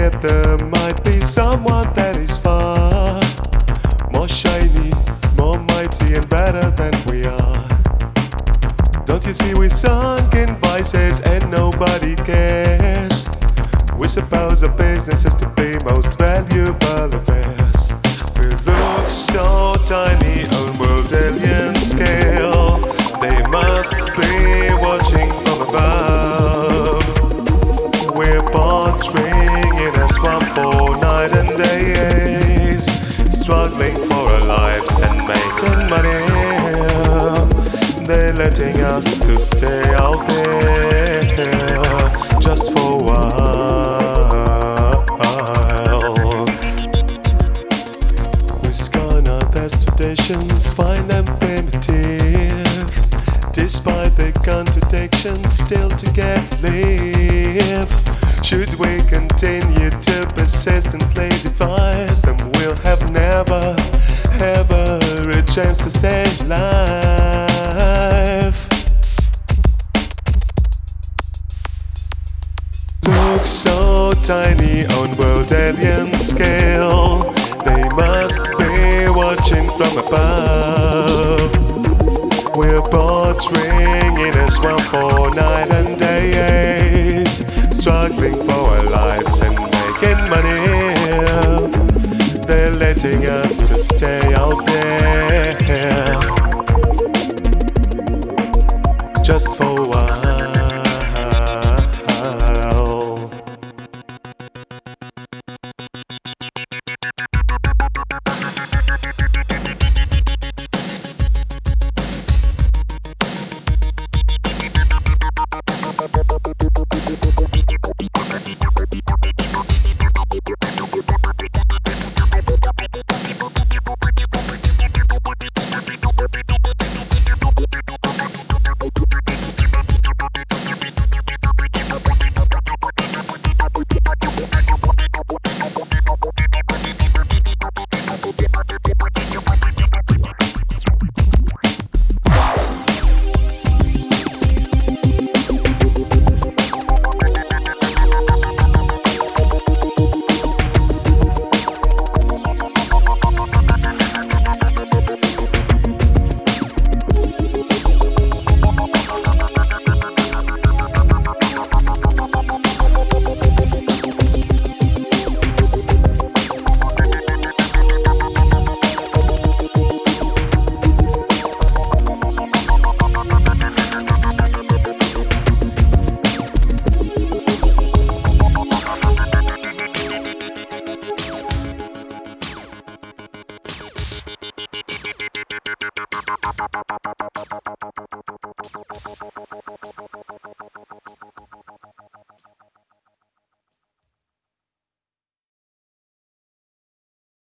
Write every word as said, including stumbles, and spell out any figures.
forget there might be someone that is far more shiny, more mighty and better than we are. Don't you see we're sunk in vices and nobody cares? We suppose our business is to be most valuable affairs. We look so tiny on world alien scale. They must be watching from above. We're pottering in a swamp for night and days, struggling for our lives and making money. They're letting us to stay out there just for a while. We scorn our traditions, find them primitive. Despite the contradictions, still together live. Should we continue to persistently divide them, we'll have never, ever a chance to stay alive. Look so tiny on world alien scale. They must be watching from above. We're pottering in a swamp for night and days, struggling for our lives and making money. They're letting us to stay out there just for a while. We'll be right back.